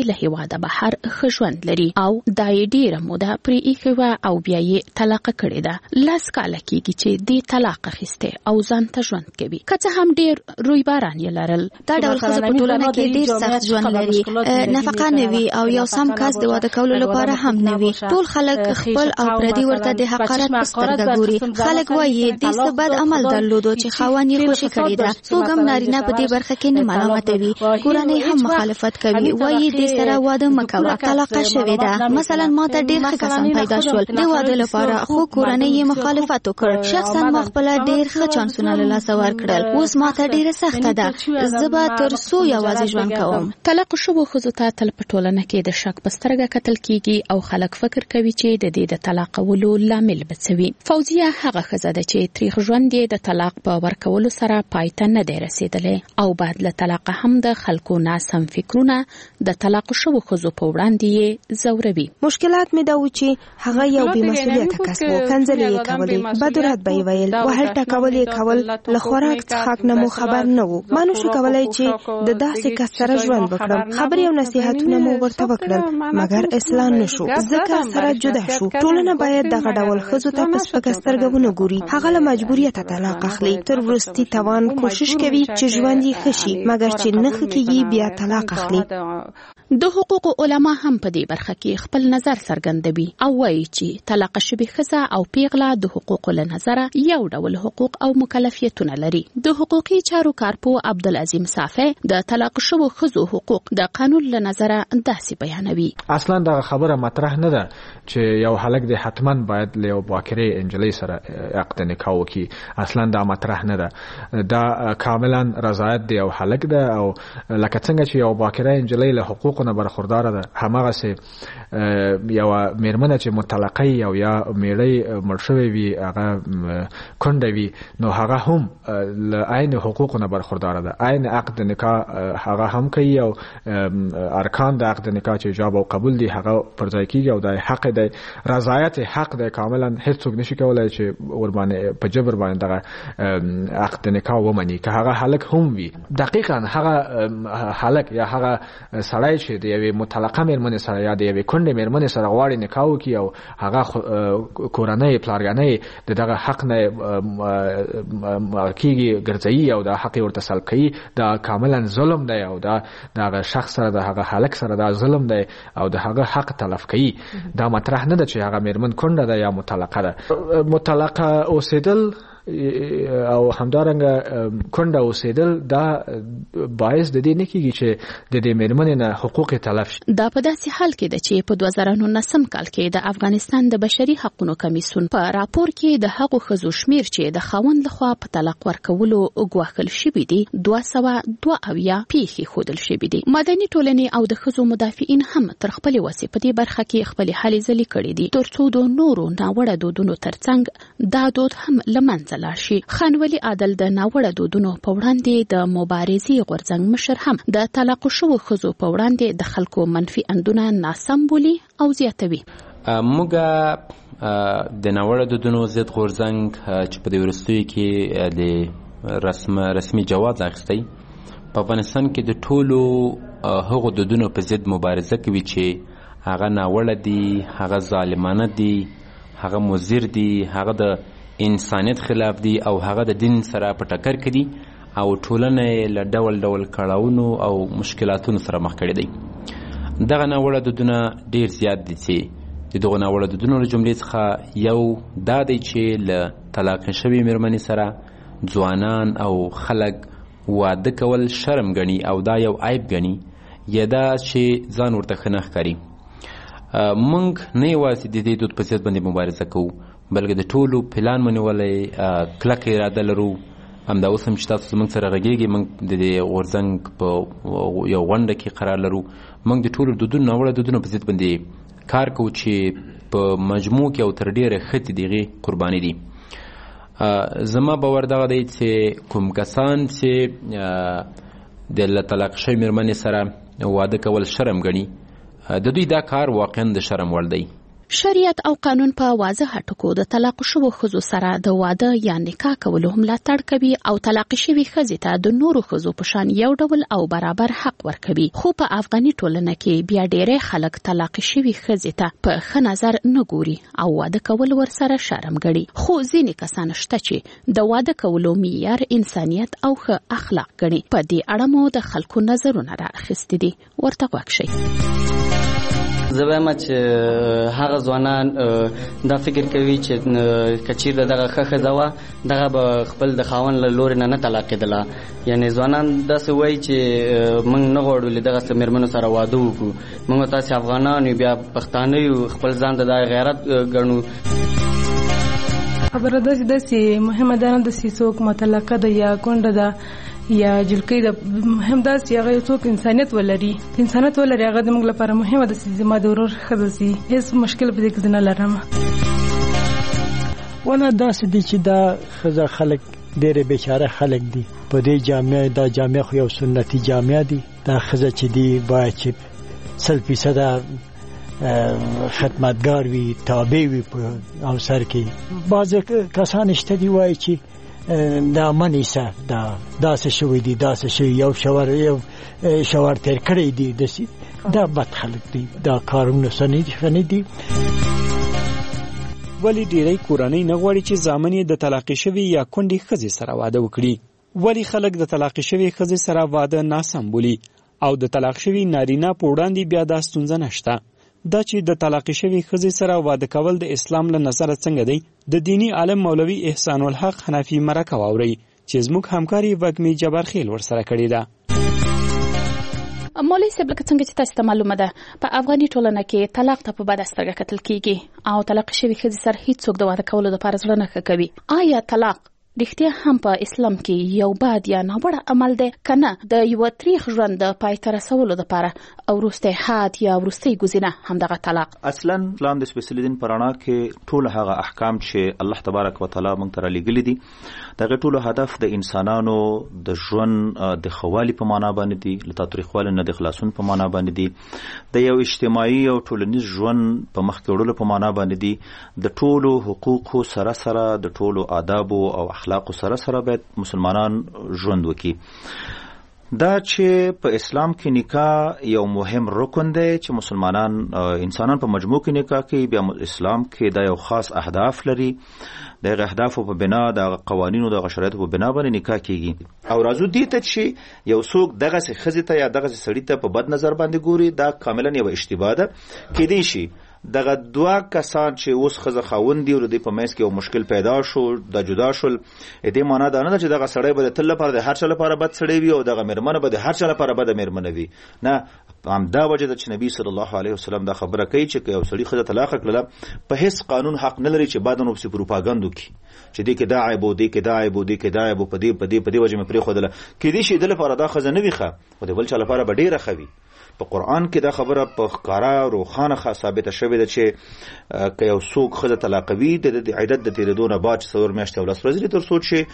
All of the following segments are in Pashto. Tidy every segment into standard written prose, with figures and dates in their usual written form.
له هیواده بهر ښه ژوند لري او دا یې ډېره موده پرې ایښې وه او بیا یې طلاقه کړې ده. 10 کاله کېږي چې دې طلاق اخیستی او ځان ته ژوند کوي. که څه هم ډېر رویباران یې لرل. دا ډول ښځه په ټولنه کې ډېر سخت ژوند لري. نفقه نه وي او یو سم کس د واده کولو لپاره هم نه وي. ټول خلک خپل او پردي ورته د حقارت په سترګه ګوري. خلک وایي دې څه بد عمل درلودو چې خاوند یې خوشي کړې ده. څوک هم نارینه په دې برخه کې نه ملامتوي. کورنۍ هم مخالفت کوي. وایي دې سره واده مه کوه، طلاقه شوې ده. مثلا ما ته ډېر ښه کسان پیدا شول د واده لپاره، خو کورنۍ یې مخالفت وکړ. شخصا ما خپله ډېر ښه چانسونه له لاسه ورکړل. اوس ما ته ډېره سخته ده. زه به تر څو یوازې ژوند کوم. طلاق شوو ښځو ته تل په ټولنه کې د شک په سترګه کتل کېږي او خلک فکر کوي چې د دې د طلاقولو لامل به څه وي. فوزیه هغه ښځه ده چې تریخ ژوند یې د طلاق په ورکولو سره پای ته نه دی رسېدلی او بعد له طلاقه هم د خلکو ناسم فکرونه د طلاق شوو ښځو په وړاندې یې ځوروي. مشکلات مې دا و چې هغه یو بې مسؤلیته کس و. کنځلې یې کولې، بدورات به یې ویل، وهل ټکول یې کول. له خوراک څښاک نه مو خبر نه و. ما نشو کولی چې د داسې کس سره ژوند وکړم. خبرې او نصیحتونه مو ورته وکړل مګر اصلاح نشو. ځکه سره جدا شو. ټولنه باید دغه ډول ښځو ته په سپکه سترګه ونه ګوري. هغه له مجبوریته طلاق اخلي. تر وروستي توان کوشش کوي چې ژوند یې ښه شي، مګر چې نه ښه کېږي بیا طلاق اخلي. د حقوقو علما هم په دې برخه کې خپل نظر څرګندوي او وایي چې طلاق شوې ښځه او پیغله د حقوقو له نظره یو ډول حقوق او مکلفیتونه لري. د حقوقي چارو کارپوه عبدالعظیم صافی د طلاق شوو ښځو حقوق د قانون له نظره داسې بیانوي. اصلا دا خبره مطرح نه ده چې یو هلک د حتما باید له یو باکره انجلۍ سره عقد نکاح وکړي. اصلا دا مطرح نه ده. دا کاملا رضایت دی او هلک ده او لکه څنګه چې یو باکره انجلۍ له حقوق نه برخوردار ده، هماغه سه یو میرمنه چې مطلقه او یا میړی مړ شوی وي هغه کونډه وي نو هغه هم له عین حقوق نه برخوردار ده. عین عقد نکاح هغه هم کوي او ارکان د عقد نکاح چې ایجاب او قبول دي هغه پر ځای کیږي او د حق دی، رضایت حق دی. کاملا هیڅوک نشي کولای چې وربانه په جبر باندې دغه عقد نکاح ومني که هغه هلک هم وي. دقیقاً هغه هلک یا هغه سړی چې د یوې مطلقه میرمنې سره یا د یوې کونډې میرمنې سره غواړي نکاح وکړي او هغه کورنۍ پلارګانۍ د دغه حق نه کېږي ګرځوي او د حق ورته سلب کوي، دا کاملا ظلم دی او دا دغه شخص سره د هغه هلک سره دا ظلم دی او د هغه حق تلف کوي. دا مطرح نه ده چې هغه میرمن کونډه ده یا مطلقه ده. مطلقه اوسېدل او همدارنګه کونډه اوسېدل دا باعث د دې نه کېږي چې د دې میرمنې نه حقوق تلف شي. دا په داسې حال کې ده چې په 2019 کال کې د افغانستان د بشري حقوقو کمیسیون په راپور کې د هغو ښځو شمیر چې د خاوند لخوا په طلاق ورکولو ګواښل شوي دي 272 پیښې ښودل شوي دي. مدني ټولنې او د ښځو مدافعین هم تر خپلې وسې په دې برخه کې خپلې هلې ځلې کړې دي ترڅو د نورو ناوړه دودونو ترڅنګ دا دود هم له منځه لاړ شي. خانولي عادل د ناوړه دودونو په وړاندې د مبارزې غورځنګ مشر هم د طلاق شوو ښځو په وړاندې د خلکو منفي اندونه ناسم بولي او زیاتوي. موږ د ناوړه دودونو ضد غورځنګ چې په دې وروستیو کې د رسمي جواز اخیستی په افغانستان کې د ټولو هغو دودونو په ضد مبارزه کوي چې هغه ناوړه دي، هغه ظالمانه دي، هغه مضر دي، هغه د انسانیت خلاف دي او هغه د دین سره په ټکر کې دي او ټولنه له ډول ډول کړاوونو او مشکلاتونو سره مخ کړي دي. دغه ناوړه دودونه ډیر زیات دي چې دغه ناوړه دودونو له جملې څخه یو دا دی چې له طلاق شوې میرمنې سره ځوانان او خلک واده کول شرم ګڼي او دا یو عیب ګڼي یا دا چې ځان ورته ښه نه ښکاري. موږ نه یوازې د دې دود په ضد باندې مبارزه کوو بلکې د ټولو پلان منولې کلکه اراده لرو. همدا اوس هم چې تاسو زموږ سره غږیږئ موږ د دې غورځنګ په یو غونډه کې قرار لرو. موږ د ټولو دودونو ناوړه دودونو په ضد باندې کار کوو چې په مجموع کې او تر ډېره ښه دغې قرباني دي. زما باور دغه دی چې کوم کسان چې د طلاق شوې میرمنې سره واده کول شرم ګڼي د دوی دا کار واقعا د شرم وړ دی. شریعت او قانون په واضح ټکو د طلاق شوو ښځو سره د واده یا نکاح کولو ملاتړ کوي او طلاق شوې ښځې ته د نورو ښځو په شان یو ډول او برابر حق ورکوي. خو په افغاني ټولنه کې بیا ډېری خلک طلاق شوې ښځې ته په ښه نظر نه ګوري او واده کول ورسره شرم ګڼي. خو ځینې کسان شته چې د واده کولو معیار انسانیت او ښه اخلاق ګڼي. په دې اړه مو د خلکو نظرونه رااخیستي دي، ورته غوږ شئ. زه وایم چې هغه ځوانان دا فکر کوي چې کچیر دغه ښځه وه دغه به خپل د خاوند له لورې نه تلاقېدله. یعنې ځوانان داسې وایي چې موږ نه غواړو له دغسې مېرمنو سره واده وکړو. موږ تاسې افغانان یو، بیا پښتانه یو، خپل ځان ته دا غیرت ګڼو. خبره داسې مهمه ده نه داسې څوک مطلقه ده یا کونډه ده یا جلکۍ ده، مهم دا چې هغه څوک انسانیت ولري. انسانیت ولري هغه زموږ لپاره مهمه ده چې زما د ورور ښځه سي. هېڅ مشکل په دې کې زه نه لرم. ونه داسې دي چې دا ښځه خلک ډېرې بیچاره خلک دي په دې جامعه. دا جامعه خو یو سنتي جامعه دي. دا ښځه چې دي باید چې 100% خدمتګار وي، تابع وي په اوسر کې. بعضې کسان شته دي وایي چې دا منیسه داسې شوی دي، داسې شوی یو شاور تیر کړی دي. دا بد خلک دي، دا کارونه سنې دي. ولی ډیری کورنۍ نه غواړي چې زامن یې د طلاق شوی یا کونډې ښځې سره واده وکړي. ولی خلک د طلاق شوی ښځې سره واده ناسم بولي او د طلاق شوی نارینه په وړاندې بیا دا ستونزه نشته. دا چې د طلاق شوی ښځې سره واده کول د اسلام له نظره څنګه دی، د دینی عالم مولوي احسان الحق حنفي مرکه واوري چې زموږ همکاري وګمي جبر خیل ورسره کړی ده. مولوي صاحب، لکه څنګه چې تاسو ته معلومه ده په افغاني ټولنه کې طلاق ته په بده سترګه کتل کیږي او طلاق شوی ښځې سره هیڅوک د واده کولو لپاره زړه نه ښه کوي. آیا طلاق رښتیا هم په اسلام کې یو بد یا ناوړه عمل دی کنه د یو تاریخ ژوند د پای ته رسولو لپاره او وروستی حد یا وروستی ګزینه همدغه طلاق؟ اصلا اسلام د سپیشل دین پرانا کې ټول هغه احکام چې الله تبارک وتعالى موږ ته را لېږلي دي دغه ټول هدف د انسانانو د ژوند د خوالي په معنا باندې دي، له تاریخوالي نه د خلاصون په معنا باندې دي، د یو اجتماعي او ټولنیز ژوند په مخ کې وړلو په معنا باندې دي، د ټولو حقوقو سره سره د ټولو آداب او اخلاق سره سره باید مسلمانان ژوند وکړي. دا چې په اسلام کې نکاح یو مهم رکن دی چې مسلمانان انسانان په مجموع کې نکاح کوي. بیا اسلام کې دا یو خاص اهداف لري، دغه اهداف په بنا د قوانینو د شرایطو په بنا باندې نکاح کیږي. او راځو دې ته چې یو څوک دغه ښځې ته یا دغه سړي ته په بد نظر باندې ګوري، دا کاملا یو اشتباه ده. کېدای شي دغه دوه کسان چې اوس ښځه خاوند دي او د په منځ کې یو مشکل پیدا شو، د جدا شول، دې معنا دا نه ده چې دغه سړی به د تل لپاره د هر چا لپاره بد سړی وي او دغه مېرمنه به د هر چا لپاره بده مېرمنه وي. نه، همدا وجه ده چې نبی صلی الله علیه وسلم دا خبره کوي چې یو سړي ښځه طلاق کړله په هیڅ قانون حق نه لري چې بعد نو په پروپاګاندا وکړي چې دې کې دا عیب او دې کې دا عیب او دې کې دا عیب په دې وجه مې پرېښودله. کېدای شي د لپاره دا ښځه نه وي ښه خو د بل چا لپاره به ډېره ښه وي. په قرآن کې دا خبره په ښکاره روښانه ثابته شوې ده چې که یو څوک ښځه طلاقوي د عدت د تېرېدو نه بعد 4 میاشتې او 10 ورځې تر څو چې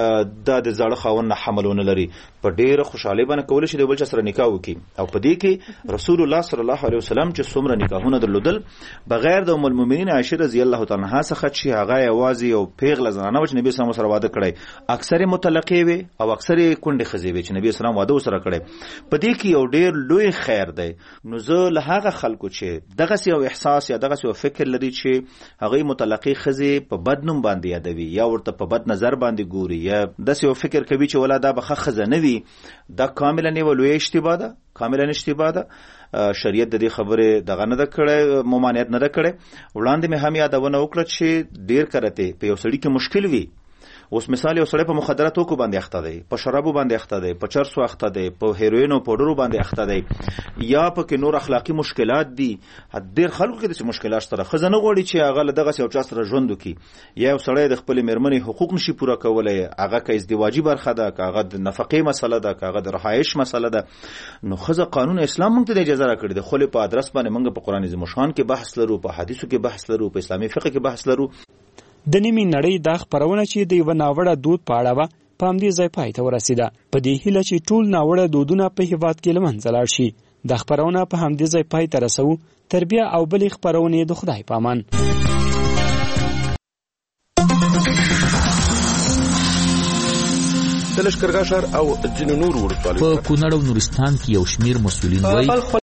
دا د زاړه خاوند نه حمل ونه لري په ډېره خوشحالۍ باندې کولی شي د بل چا سره نکاح وکړي. او په دې کې رسول الله صلی الله علیه وسلم چې څومره نکاحونه درلودل بغیر د ام المؤمنین عائشه رضی الله تعالی عنها څخه چې هغه یوازې یو پیغله زنانه و چې نبی صلی الله علیه وسلم سره واده کړی، اکثر مطلقې وي او اکثر کونډې ښځې وي چې نبی صلی الله علیه وسلم واده سره کړی. په دې کې یو ډېر لوی خیر دی. نو زه له هغه خلکو چې دغه یو احساس یا دغه یو فکر لري چې هغه مطلقې ښځې په بد نوم باندې یادوي یا ورته په بد نظر باندې ګوري یا داسې یو فکر کوي چې ولا دا به ښه ښځه نه وي، دا کاملا یو لوی اشتباه ده، کاملا اشتباه ده. شریعت د دې خبرې دغه نه ده کړی، ممانعت نه ده کړی. وړاندې مې هم یادونه وکړه چې ډېر کرته په یو سړي کې مشکل وي. اوس مثال یو سړی په مخدره توکو باندې اخته دی، په شرابو باندې اخته دی، په چرسو اخته دی، په هیروین او پاوډرو باندې اخته دی، یا په کې نور اخلاقی مشکلات دي. ډېر خلکو کې د مشکلات سره ښځه نه غواړي چې هغه له دغه یو چا سره ژوند وکړي، یا یو سړی د خپلې مېرمنې حقوق نشي پوره کولی، هغه که ازدواجي برخه ده، که هغه د نفقې مسله ده، که هغه د رهایش مسله ده. نو ښځه قانون اسلام موږ ته د اجازه راکړې ده. خو په ادرس باندې موږ په قرآن عظیم الشان کې بحث لرو، په حدیثو کې بحث لرو، په اسلامي فقه کې بحث لرو. د نیمې نړۍ دا خپرونه چې د یوه ناوړه دود په اړه وه په همدې ځای پای ته ورسېده. په دې هیله چې ټول ناوړه دودونه په هېواد کې له منځه لاړ شي. د خبرونه په همدې ځای پای ته رسو. تر بیا او بلې خبرونې د خدای په امان. د لښکرګاه ښار او ځینو نورو ولسوالیو په کونړ او نورستان کې یو شمیر مسؤلین وایي